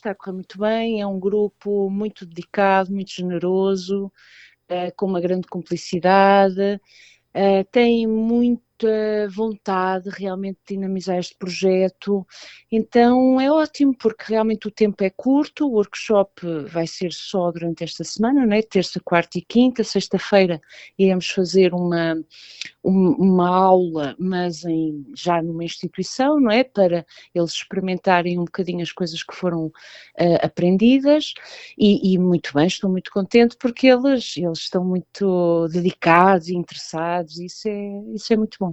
está a correr muito bem, é um grupo muito dedicado, muito generoso, com uma grande cumplicidade, têm muita vontade realmente de dinamizar este projeto, então é ótimo porque realmente o tempo é curto, o workshop vai ser só durante esta semana, não é? Terça, quarta e quinta, sexta-feira iremos fazer uma aula, mas já numa instituição, não é? Para eles experimentarem um bocadinho as coisas que foram aprendidas e muito bem, estou muito contente porque eles estão muito dedicados e interessados, isso é muito bom.